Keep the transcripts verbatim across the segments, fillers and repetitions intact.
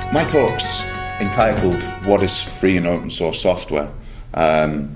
My talk's entitled, What is Free and Open Source Software? Um,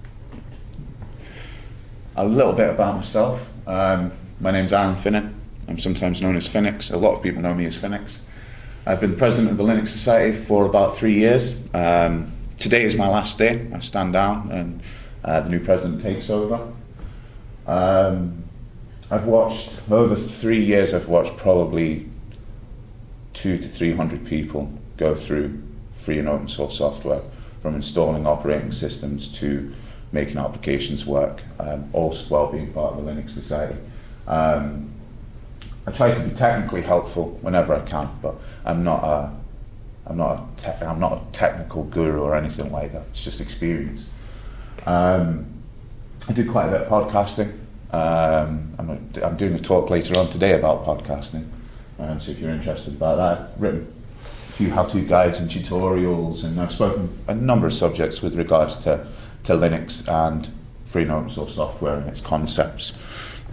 a little bit about myself. Um, my name's Aaron Finnett. I'm sometimes known as Finnix. A lot of people know me as Finnix. I've been president of the Linux Society for about three years. Um, today is my last day. I stand down and uh, the new president takes over. Um, I've watched, over three years, I've watched probably two to three hundred people go through free and open source software, from installing operating systems to making applications work, um, all while being part of the Linux Society. Um, I try to be technically helpful whenever I can, but I'm not a, I'm not a, te- I'm not a technical guru or anything like that. It's just experience. Um, I do quite a bit of podcasting. Um, I'm, a, I'm doing a talk later on today about podcasting. Um, so if you're interested about that, I've written a few how-to guides and tutorials, and I've spoken a number of subjects with regards to, to Linux and free and open source software and its concepts.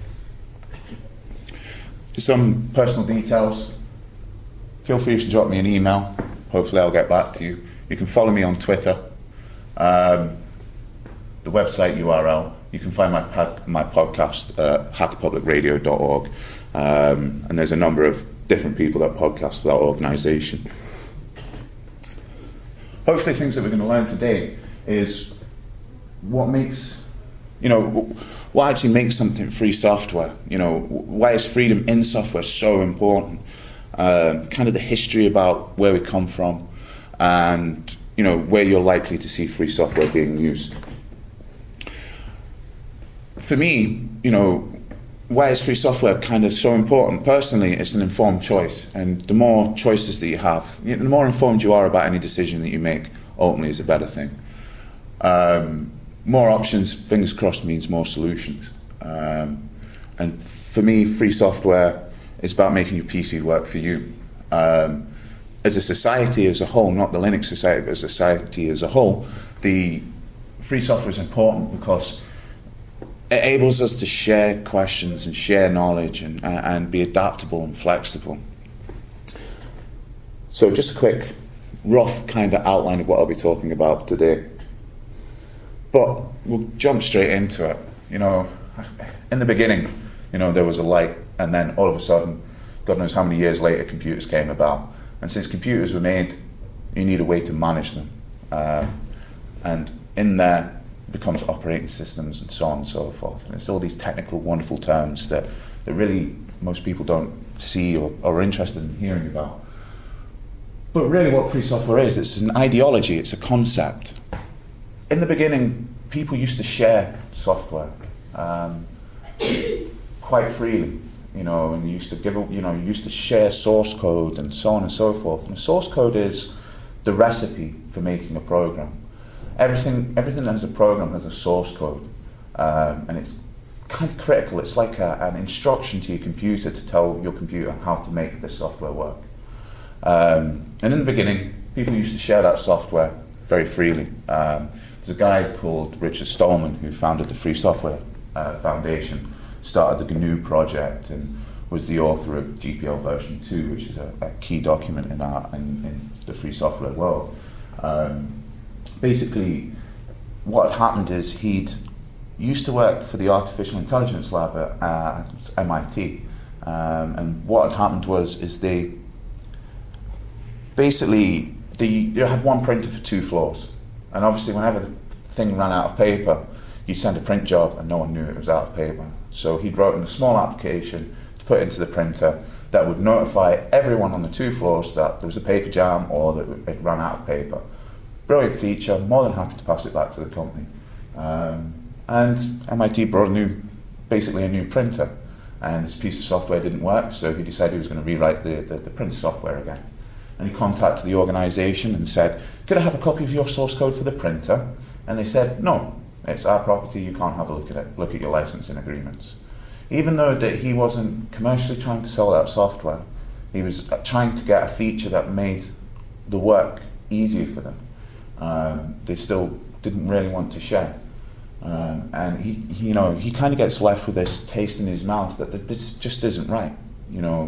Some personal details. Feel free to drop me an email. Hopefully I'll get back to you. You can follow me on Twitter. Um, the website U R L, you can find my, pod, my podcast at hacker public radio dot org. Um, and there's a number of different people that podcast for that organisation. Hopefully things that we're going to learn today is what makes, you know, what actually makes something free software. You know, why is freedom in software so important? Um, kind of the history about where we come from, and, you know, where you're likely to see free software being used. For me, you know, why is free software kind of so important? Personally, it's an informed choice, and the more choices that you have, the more informed you are about any decision that you make, ultimately is a better thing. Um, more options, fingers crossed, means more solutions. Um, and for me, free software is about making your P C work for you. Um, as a society as a whole, not the Linux Society, but as a society as a whole, the free software is important because it enables us to share questions and share knowledge and, uh, and be adaptable and flexible. So just a quick, rough kind of outline of what I'll be talking about today. But we'll jump straight into it. You know, in the beginning, you know, there was a light, and then all of a sudden, God knows how many years later, computers came about. And since computers were made, you need a way to manage them. Uh, and in there, becomes operating systems and so on and so forth. And it's all these technical, wonderful terms that, that really most people don't see or, or are interested in hearing about. But really what free software is, it's an ideology, it's a concept. In the beginning, people used to share software um, quite freely, you know, and you used to give, you know, you used to share source code and so on and so forth. And the source code is the recipe for making a program. Everything, everything that has a program has a source code, um, and it's kind of critical. It's like a, an instruction to your computer to tell your computer how to make this software work. Um, and in the beginning, people used to share that software very freely. Um, there's a guy called Richard Stallman who founded the Free Software uh, Foundation, started the G N U project, and was the author of G P L version two, which is a, a key document in, our, in, in the free software world. Um, Basically, what had happened is he'd used to work for the Artificial Intelligence Lab at uh, M I T, um, and what had happened was is they basically they, they had one printer for two floors, and obviously whenever the thing ran out of paper, you'd send a print job and no one knew it was out of paper. So he'd written a small application to put into the printer that would notify everyone on the two floors that there was a paper jam or that it ran out of paper. Brilliant feature, more than happy to pass it back to the company. Um, and M I T brought a new, basically a new printer, and this piece of software didn't work, so he decided he was going to rewrite the, the, the printer software again. And he contacted the organisation and said, could I have a copy of your source code for the printer? And they said, no, it's our property, you can't have a look at it, look at your licensing agreements. Even though that he wasn't commercially trying to sell that software, he was trying to get a feature that made the work easier for them. Um, they still didn't really want to share. Um, and he, he, you know, he kind of gets left with this taste in his mouth that, that this just isn't right. You know,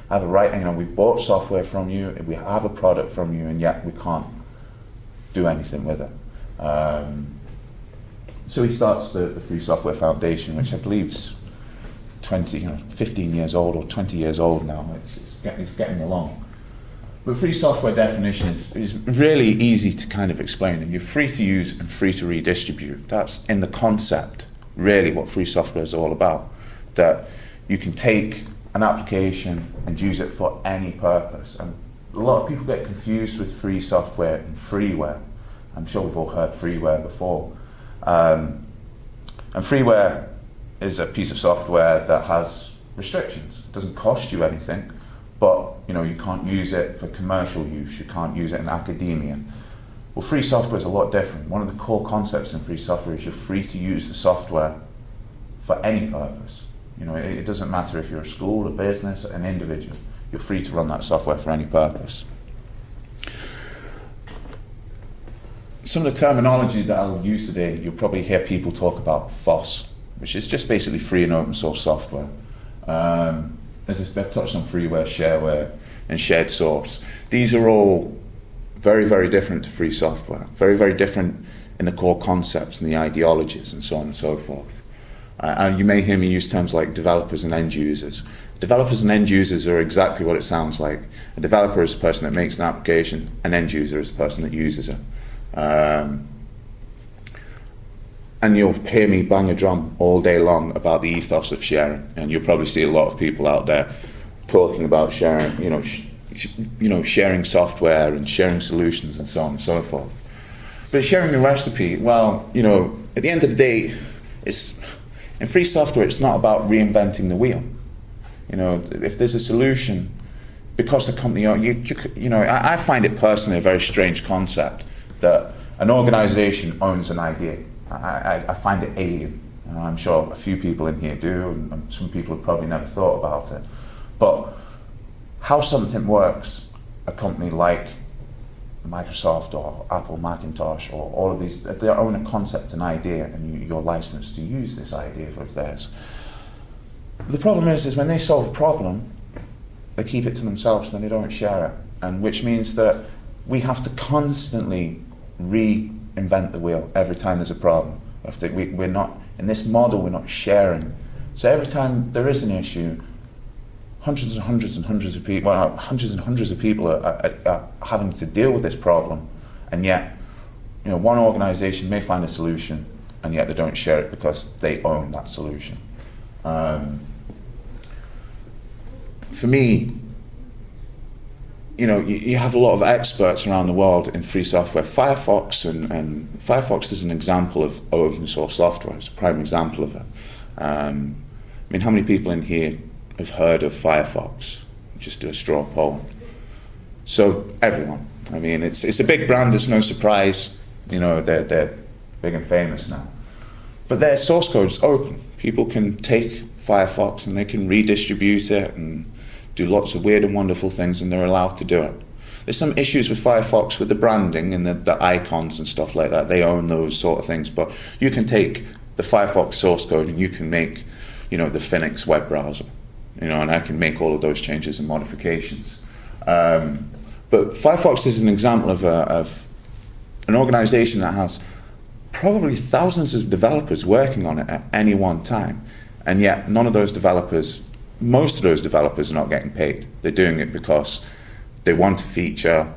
have a right, you know, we've bought software from you, we have a product from you, and yet we can't do anything with it. Um, so he starts the, the Free Software Foundation, which I believe is twenty, you know, fifteen years old or twenty years old now. It's, it's, get, it's getting along. But free software definition is, is really easy to kind of explain, and you're free to use and free to redistribute. That's in the concept, really, what free software is all about. That you can take an application and use it for any purpose. And a lot of people get confused with free software and freeware. I'm sure we've all heard freeware before. Um, and freeware is a piece of software that has restrictions. It doesn't cost you anything, but you know, you can't use it for commercial use, you can't use it in academia. Well, free software is a lot different. One of the core concepts in free software is you're free to use the software for any purpose. You know, it, it doesn't matter if you're a school, a business, an individual. You're free to run that software for any purpose. Some of the terminology that I'll use today, you'll probably hear people talk about F O S, which is just basically free and open source software. Um, as they've touched on freeware, shareware, and shared source. These are all very, very different to free software. Very, very different in the core concepts and the ideologies and so on and so forth. Uh, and you may hear me use terms like developers and end users. Developers and end users are exactly what it sounds like. A developer is a person that makes an application, an end user is a person that uses it. Um, and you'll hear me bang a drum all day long about the ethos of sharing, and you'll probably see a lot of people out there talking about sharing, you know, sh you know, sharing software and sharing solutions and so on and so forth. But sharing the recipe, well, you know, at the end of the day, it's in free software. It's not about reinventing the wheel. You know, if there's a solution, because the company, you, you, you know, I, I find it personally a very strange concept that an organization owns an idea. I, I, I find it alien. And I'm sure a few people in here do, and, and some people have probably never thought about it. But how something works, a company like Microsoft or Apple Macintosh or all of these, they own a concept, an idea, and you, you're licensed to use this idea of theirs. The problem is, is when they solve a problem, they keep it to themselves and they don't share it, and which means that we have to constantly reinvent the wheel every time there's a problem. We, we're not, in this model, we're not sharing. So every time there is an issue, hundreds and hundreds and hundreds of people, well, hundreds and hundreds of people are, are, are having to deal with this problem, and yet, you know, one organization may find a solution, and yet they don't share it because they own that solution. Um, for me, you know, you, you have a lot of experts around the world in free software. Firefox, and, and Firefox is an example of open source software. It's a prime example of it. Um, I mean, how many people in here have heard of Firefox? Just do a straw poll. So everyone. I mean, it's it's a big brand. It's no surprise. You know, they're they're big and famous now. But their source code is open. People can take Firefox and they can redistribute it and do lots of weird and wonderful things, and they're allowed to do it. There's some issues with Firefox with the branding and the, the icons and stuff like that. They own those sort of things, but you can take the Firefox source code and you can make, you know, the Phoenix web browser, you know, and I can make all of those changes and modifications. Um, but Firefox is an example of, a, of an organization that has probably thousands of developers working on it at any one time, and yet none of those developers, most of those developers are not getting paid. They're doing it because they want a feature,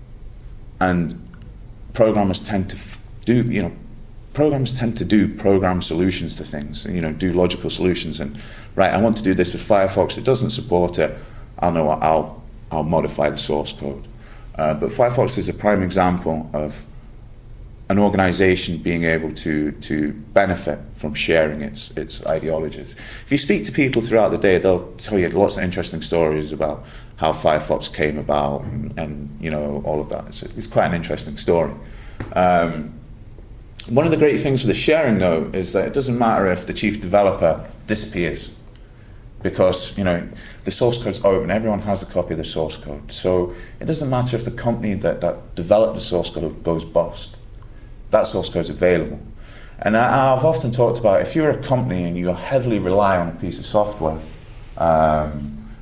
and programmers tend to do, you know, programs tend to do program solutions to things, you know, do logical solutions. And right, I want to do this with Firefox. It doesn't support it. I'll know what, I'll I'll modify the source code. Uh, but Firefox is a prime example of an organization being able to to benefit from sharing its its ideologies. If you speak to people throughout the day, they'll tell you lots of interesting stories about how Firefox came about, and, and you know, all of that. It's, it's quite an interesting story. Um, one of the great things with the sharing, though, is that it doesn't matter if the chief developer disappears, because, you know, the source code's open. Everyone has a copy of the source code. So it doesn't matter if the company that, that developed the source code goes bust. That source code is available. And I, I've often talked about, if you're a company and you heavily rely on a piece of software, um,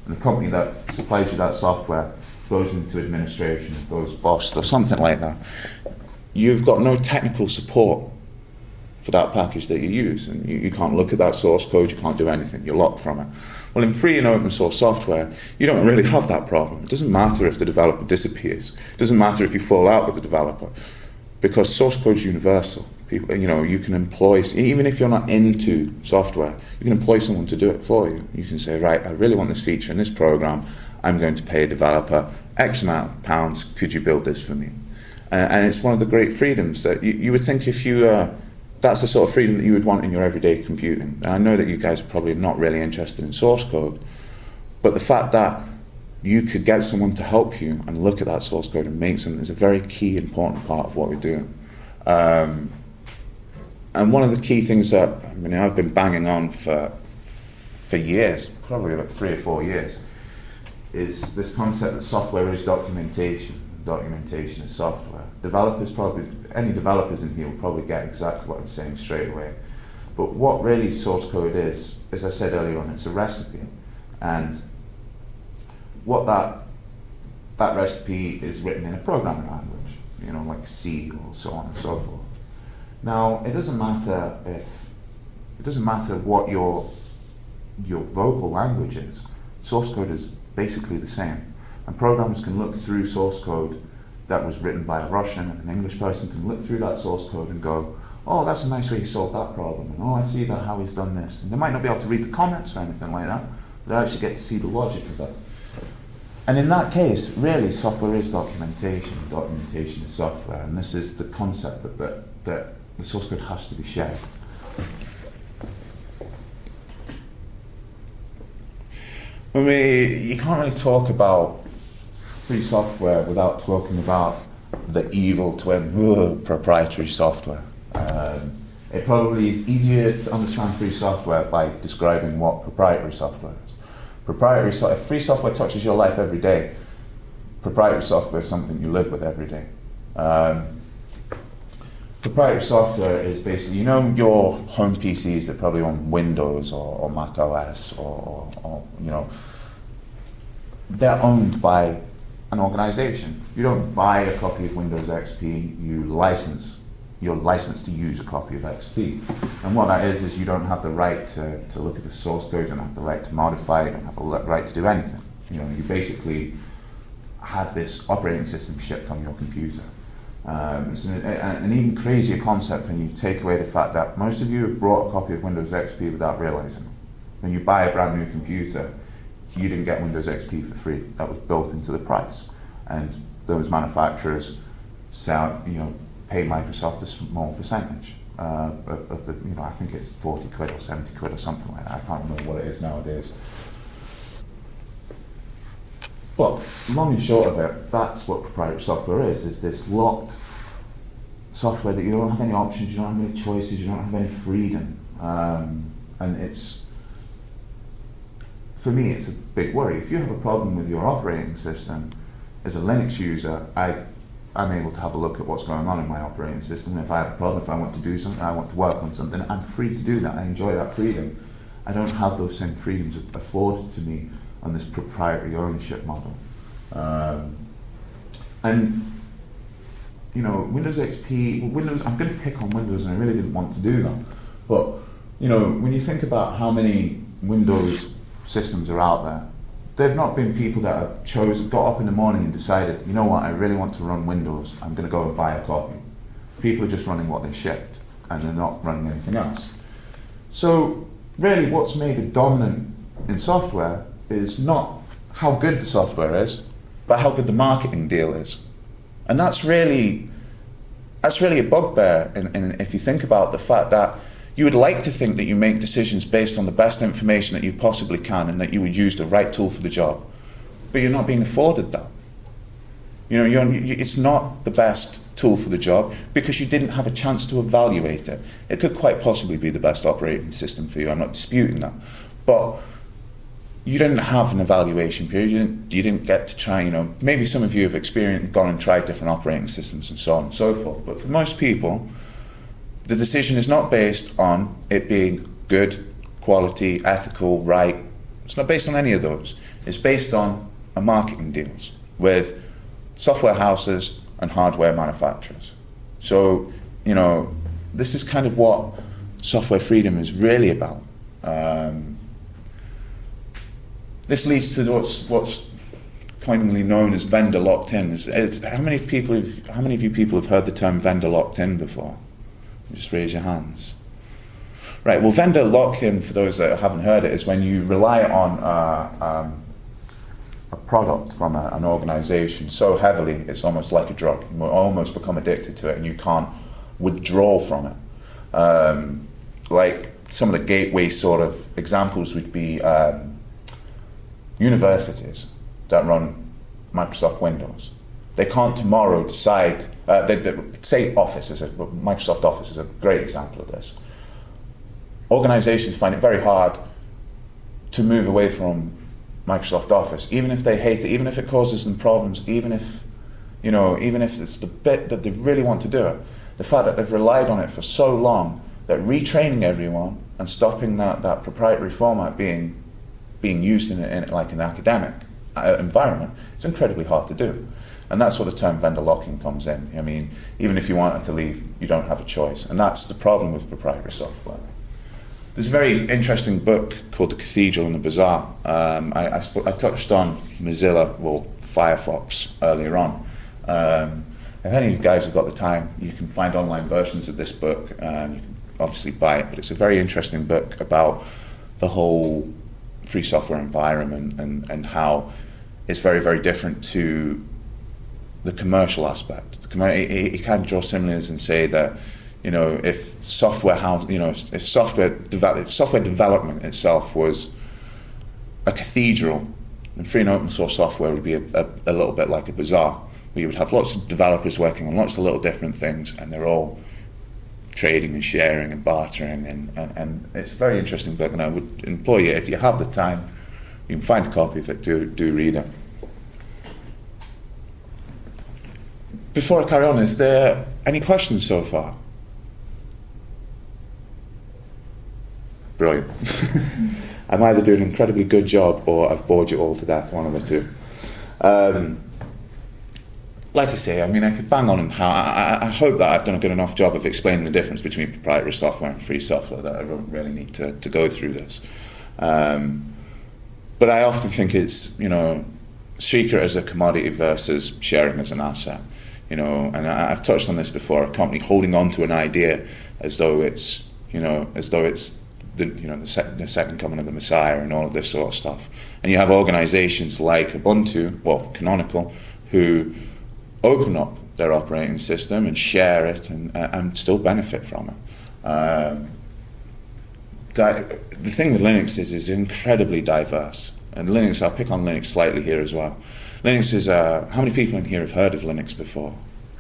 and the company that supplies you that software goes into administration, goes bust or something like that, you've got no technical support for that package that you use, and you, you can't look at that source code, you can't do anything, you're locked from it. Well, in free and open source software, you don't really have that problem. It doesn't matter if the developer disappears. It doesn't matter if you fall out with the developer, because source code is universal. People, you know, you can employ, even if you're not into software, you can employ someone to do it for you. You can say, right, I really want this feature in this program. I'm going to pay a developer X amount of pounds. Could you build this for me? Uh, and it's one of the great freedoms that you, you would think if you, uh, that's the sort of freedom that you would want in your everyday computing. And I know that you guys are probably not really interested in source code, but the fact that you could get someone to help you and look at that source code and make something is a very key, important part of what we're doing. Um, and one of the key things that, I mean, I've been banging on for for years, probably about three or four years, is this concept that software is documentation. Documentation is software. Developers probably, any developers in here will probably get exactly what I'm saying straight away. But what really source code is, as I said earlier on, it's a recipe. And what that that recipe is written in a programming language, you know, like C or so on and so forth. Now, it doesn't matter if it doesn't matter what your your vocal language is. Source code is basically the same, and programmers can look through source code that was written by a Russian, and an English person can look through that source code and go, oh, that's a nice way he solved that problem, and oh, I see that how he's done this. And they might not be able to read the comments or anything like that, but they actually get to see the logic of it. And in that case, really, software is documentation. Documentation is software, and this is the concept that, that, that the source code has to be shared. I mean, you can't really talk about free software without talking about the evil twin, ugh, proprietary software. Um, it probably is easier to understand free software by describing what proprietary software is. Proprietary so if free software touches your life every day, proprietary software is something you live with every day. Um, proprietary software is basically, you know, your home P Cs that probably on Windows or, or Mac O S or, or, or, you know, they're owned by an organization. You don't buy a copy of Windows X P, you license. You're licensed to use a copy of X P. And what that is, is you don't have the right to, to look at the source code, you don't have the right to modify it, you don't have the right to do anything. You know, you basically have this operating system shipped on your computer. Um, it's an, an even crazier concept when you take away the fact that most of you have brought a copy of Windows X P without realizing it. When you buy a brand new computer, you didn't get Windows X P for free. That was built into the price. And those manufacturers sell, you know, pay Microsoft a small percentage uh, of, of the, you know, I think it's forty quid or seventy quid or something like that. I can't remember what it is nowadays. But long and short of it, that's what proprietary software is, is this locked software that you don't have any options, you don't have any choices, you don't have any freedom. Um, and it's, for me, it's a big worry. If you have a problem with your operating system, as a Linux user, I, I'm able to have a look at what's going on in my operating system. If I have a problem, if I want to do something, I want to work on something, I'm free to do that. I enjoy that freedom. I don't have those same freedoms afforded to me on this proprietary ownership model. Um, and, you know, Windows X P, Windows, I'm going to pick on Windows, and I really didn't want to do that. But, you know, when you think about how many Windows systems are out there, there have not been people that have chosen, got up in the morning and decided, you know what, I really want to run Windows, I'm going to go and buy a copy. People are just running what they shipped, and they're not running anything else. So, really, what's made it dominant in software is not how good the software is, but how good the marketing deal is. And that's really, that's really a bugbear, in, in, if you think about the fact that you would like to think that you make decisions based on the best information that you possibly can and that you would use the right tool for the job. But you're not being afforded that. You know, you're, you, it's not the best tool for the job because you didn't have a chance to evaluate it. It could quite possibly be the best operating system for you, I'm not disputing that. But you didn't have an evaluation period, you didn't, you didn't get to try, you know, maybe some of you have experienced, gone and tried different operating systems and so on and so forth. But for most people, the decision is not based on it being good, quality, ethical, right. It's not based on any of those. is based on a marketing deals with software houses and hardware manufacturers. So, you know, this is kind of what software freedom is really about. Um, this leads to what's what's commonly known as vendor locked in. It's, it's, how many people? Have, how many of you people have heard the term vendor locked in before? Just raise your hands. Right. Well, vendor lock in, for those that haven't heard it, is when you rely on uh, um, a product from a, an organisation so heavily it's almost like a drug. You almost become addicted to it, and you can't withdraw from it. Um, like some of the gateway sort of examples would be um, universities that run Microsoft Windows. They can't tomorrow decide, uh, they, they, say Office, is a, Microsoft Office is a great example of this. Organisations find it very hard to move away from Microsoft Office, even if they hate it, even if it causes them problems, even if, you know, even if it's the bit that they really want to do it. The fact that they've relied on it for so long that retraining everyone and stopping that, that proprietary format being being used in, in like an academic environment, it's incredibly hard to do. And that's where the term vendor locking comes in. I mean, even if you wanted to leave, you don't have a choice. And that's the problem with proprietary software. There's a very interesting book called The Cathedral and the Bazaar. Um, I, I, sp- I touched on Mozilla, well, Firefox earlier on. Um, if any of you guys have got the time, you can find online versions of this book. Um, you can obviously buy it, but it's a very interesting book about the whole free software environment and, and how it's very, very different to the commercial aspect. The commer- it, it can draw similarities and say that, you know, if software house, you know, if software develop, software development itself was a cathedral, then free and open source software would be a, a, a little bit like a bazaar, where you would have lots of developers working on lots of little different things, and they're all trading and sharing and bartering, and, and, and it's a very interesting book, and I would employ you, if you have the time, you can find a copy of it, do, do read it. Before I carry on, is there any questions so far? Brilliant. I'm either doing an incredibly good job or I've bored you all to death, one of the two. Um, like I say, I mean, I could bang on and how I, I hope that I've done a good enough job of explaining the difference between proprietary software and free software that I don't really need to, to go through this. Um, but I often think it's, you know, secret as a commodity versus sharing as an asset. You know, and I, I've touched on this before, a company holding on to an idea as though it's, you know, as though it's the, you know, the, sec- the second coming of the Messiah and all of this sort of stuff. And you have organizations like Ubuntu, well, Canonical, who open up their operating system and share it and, uh, and still benefit from it. Um, di- the thing with Linux is it's incredibly diverse. And Linux, I'll pick on Linux slightly here as well. Linux is, uh, how many people in here have heard of Linux before?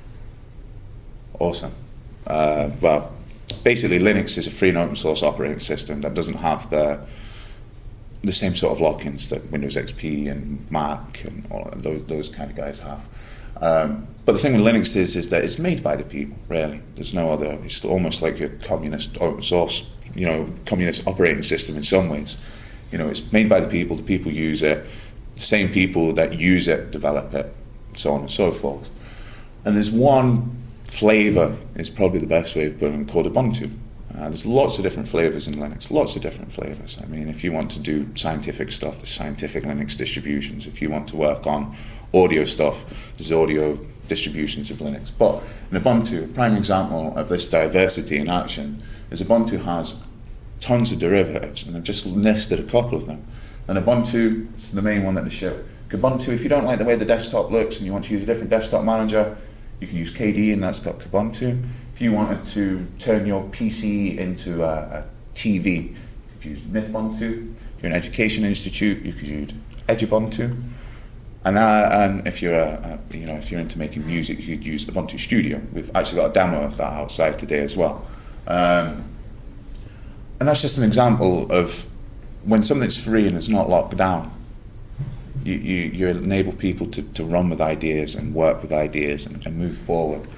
Awesome. Uh, well, basically Linux is a free and open source operating system that doesn't have the the same sort of lock-ins that Windows X P and Mac and all of those, those kind of guys have. Um, but the thing with Linux is, is that it's made by the people, really. There's no other, it's almost like a communist open source, you know, communist operating system in some ways. You know, it's made by the people, the people use it, the same people that use it develop it, so on and so forth. And there's one flavor, is probably the best way of putting it, called Ubuntu. Uh, there's lots of different flavors in Linux, lots of different flavors. I mean, if you want to do scientific stuff, there's scientific Linux distributions. If you want to work on audio stuff, there's audio distributions of Linux. But in Ubuntu, a prime example of this diversity in action is Ubuntu has tons of derivatives, and I've just listed a couple of them. And Ubuntu is the main one that they ship. Kubuntu, if you don't like the way the desktop looks and you want to use a different desktop manager, you can use K D E, and that's got Kubuntu. If you wanted to turn your P C into a, a T V, you could use Mythbuntu. If you're an education institute, you could use Edubuntu. And, uh, and if you're a, a, you know, if you're into making music, you could use Ubuntu Studio. We've actually got a demo of that outside today as well. Um, and that's just an example of when something's free and it's not locked down. You, you, you enable people to, to run with ideas and work with ideas and, and move forward.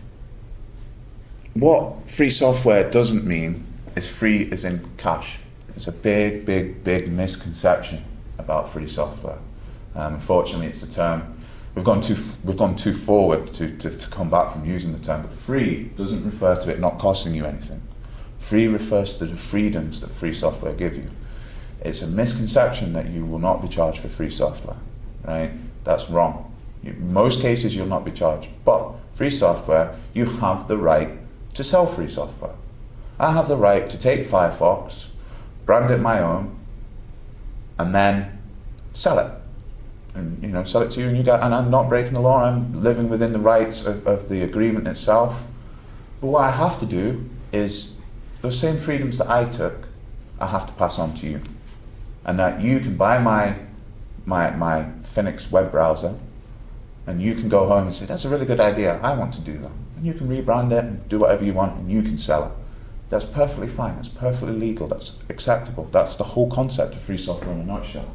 What free software doesn't mean is free as in cash. it's a big, big, big misconception about free software. Um, unfortunately, it's a term we've gone too we've gone too forward to, to, to come back from using the term. But free doesn't refer to it not costing you anything. Free refers to the freedoms that free software give you. It's a misconception that you will not be charged for free software, right? That's wrong. In most cases, you'll not be charged. But free software, you have the right to sell free software. I have the right to take Firefox, brand it my own, and then sell it. And you know, sell it to you, and you get. And I'm not breaking the law. I'm living within the rights of, of the agreement itself. But what I have to do is those same freedoms that I took, I have to pass on to you, and that you can buy my my my Phoenix web browser, and you can go home and say, that's a really good idea, I want to do that. And you can rebrand it and do whatever you want, and you can sell it. That's perfectly fine, that's perfectly legal, that's acceptable. That's the whole concept of free software in a nutshell.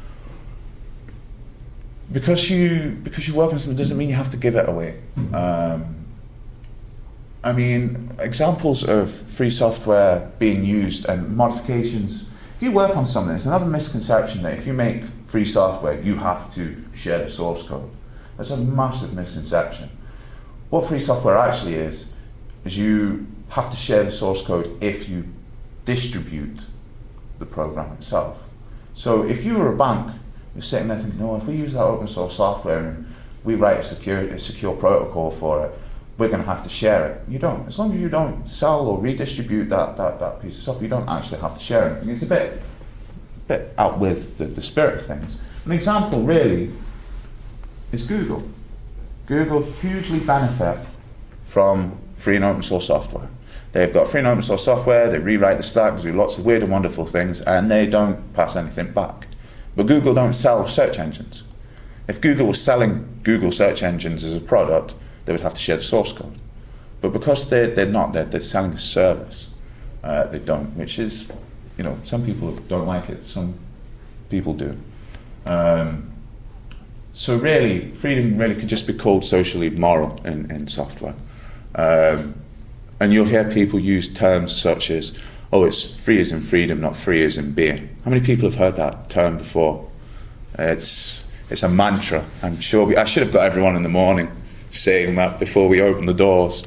Because you because you work on something doesn't mean you have to give it away. Um, I mean, examples of free software being used and modifications. If you work on something, it's another misconception that if you make free software, you have to share the source code. That's a massive misconception. What free software actually is, is you have to share the source code if you distribute the program itself. So if you were a bank, you're sitting there thinking, no, if we use that open source software and we write a secure, a secure protocol for it, we're going to have to share it. You don't. As long as you don't sell or redistribute that, that, that piece of software, you don't actually have to share anything. It's a bit, bit out with the, the spirit of things. An example, really, is Google. Google hugely benefit from free and open source software. They've got free and open source software, they rewrite the stack, they do lots of weird and wonderful things, and they don't pass anything back. But Google don't sell search engines. If Google was selling Google search engines as a product, they would have to share the source code. But because they're, they're not, they're, they're selling a service, uh, they don't, which is, you know, some people don't like it, some people do. Um, so really, freedom really could just be called socially moral in, in software. Um, and you'll hear people use terms such as, oh, it's free as in freedom, not free as in beer. How many people have heard that term before? It's, it's a mantra. I'm sure we, I should have got everyone in the morning saying that before we open the doors.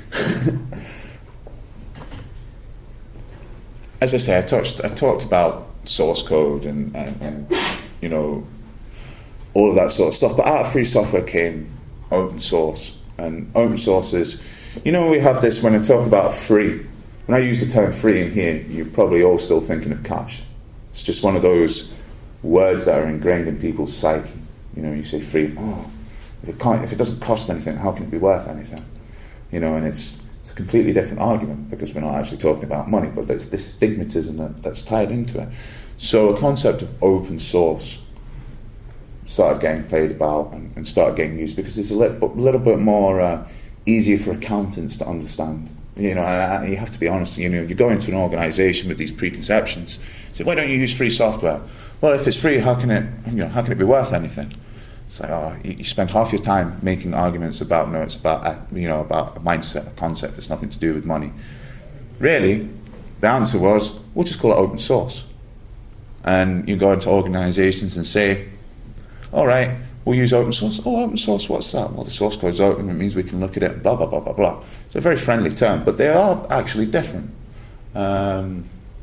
As I say, I touched, I talked about source code and, and, and you know, all of that sort of stuff. But out of free software came open source, and open source is, you know, we have this when I talk about free. When I use the term free in here, you're probably all still thinking of cash. It's just one of those words that are ingrained in people's psyche. You know, you say free, oh. If it, can't, if it doesn't cost anything, how can it be worth anything? You know, and it's, it's a completely different argument because we're not actually talking about money, but there's this stigmatism that, that's tied into it. So a concept of open source started getting played about and, and started getting used because it's a little, little bit more uh, easier for accountants to understand. You know, and, and you have to be honest. You know, you go into an organisation with these preconceptions. Say, why don't you use free software? Well, if it's free, how can it? You know, how can it be worth anything? It's like, oh, you spend half your time making arguments about, no, it's about, a, you know, about a mindset, a concept. It's nothing to do with money. Really, the answer was, we'll just call it open source. And you go into organisations and say, all right, we'll use open source. Oh, open source, what's that? Well, the source code's open. It means we can look at it and blah, blah, blah, blah, blah. It's a very friendly term, but they are actually different. Um,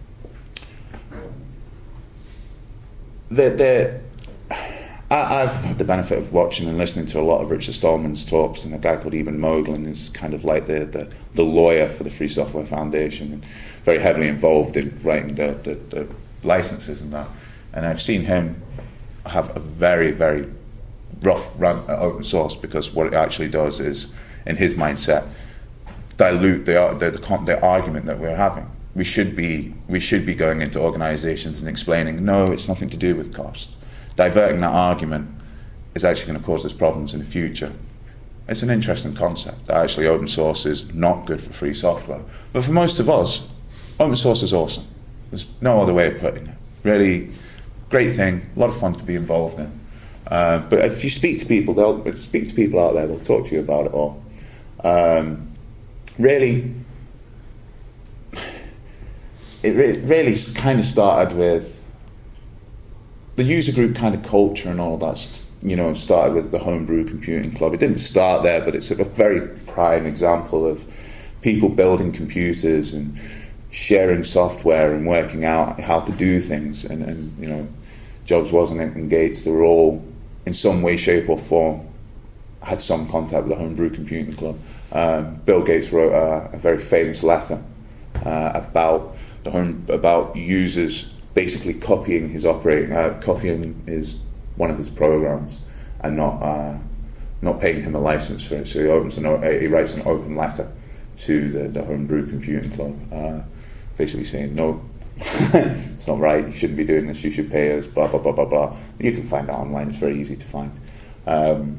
they're, they're I, I've had the benefit of watching and listening to a lot of Richard Stallman's talks, and a guy called Eben Moglen is kind of like the, the, the lawyer for the Free Software Foundation, and very heavily involved in writing the, the, the licenses and that. And I've seen him have a very, very rough run at open source, because what it actually does is, in his mindset, dilute the the, the, the argument that we're having. We should be we should be going into organisations and explaining, no, it's nothing to do with cost. Diverting that argument is actually going to cause us problems in the future. It's an interesting concept that actually open source is not good for free software. But for most of us, open source is awesome. There's no other way of putting it. Really great thing, a lot of fun to be involved in. Uh, but if you speak to people, they'll speak to people out there, they'll talk to you about it all. Um, really, it re- really kind of started with the user group kind of culture and all that. You know, started with the Homebrew Computing Club. It didn't start there, but it's a very prime example of people building computers and sharing software and working out how to do things. And, and you know, Jobs, Wozniak and Gates, they were all, in some way, shape or form, had some contact with the Homebrew Computing Club. Um, Bill Gates wrote a, a very famous letter uh, about the home, about users basically copying his operating, uh, copying his one of his programs and not uh, not paying him a license for it. So he opens an, he writes an open letter to the, the Homebrew Computing Club, uh, basically saying, no, it's not right, you shouldn't be doing this, you should pay us, blah, blah, blah, blah, blah. You can find that online, it's very easy to find. Um,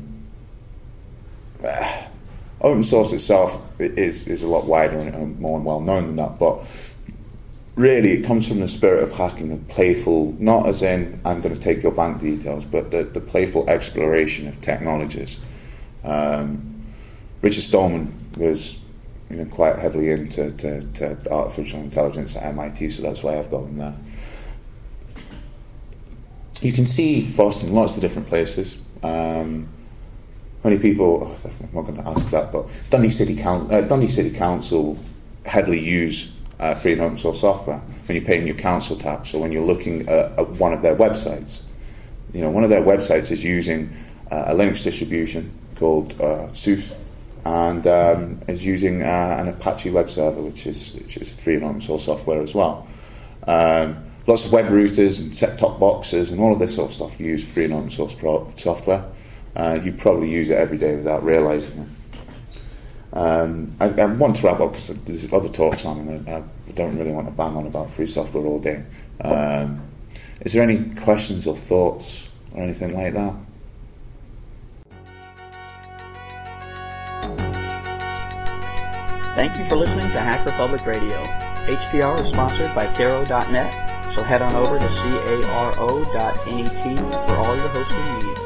open source itself is, is a lot wider and more well known than that, but really, it comes from the spirit of hacking, a playful, not as in, I'm going to take your bank details, but the, the playful exploration of technologies. Um, Richard Stallman was you know, quite heavily into to, to artificial intelligence at M I T, so that's why I've got him there. You can see FOSS in lots of different places. Um, many people, oh, I'm not going to ask that, but Dundee City, Coun- uh, Dundee City Council heavily use Uh, free and open source software when you're paying your council tax, or when you're looking at, at one of their websites. You know, one of their websites is using uh, a Linux distribution called uh, SUSE, and um, is using uh, an Apache web server, which is which is free and open source software as well. Um, lots of web routers and set-top boxes and all of this sort of stuff use free and open source pro- software. Uh, you probably use it every day without realizing it. Um, I, I want to wrap up because there's other talks on, and I, I don't really want to bang on about free software all day. Um, is there any questions or thoughts or anything like that? Thank you for listening to Hacker Public Radio. H P R is sponsored by Caro dot net, so head on over to caro dot net for all your hosting needs.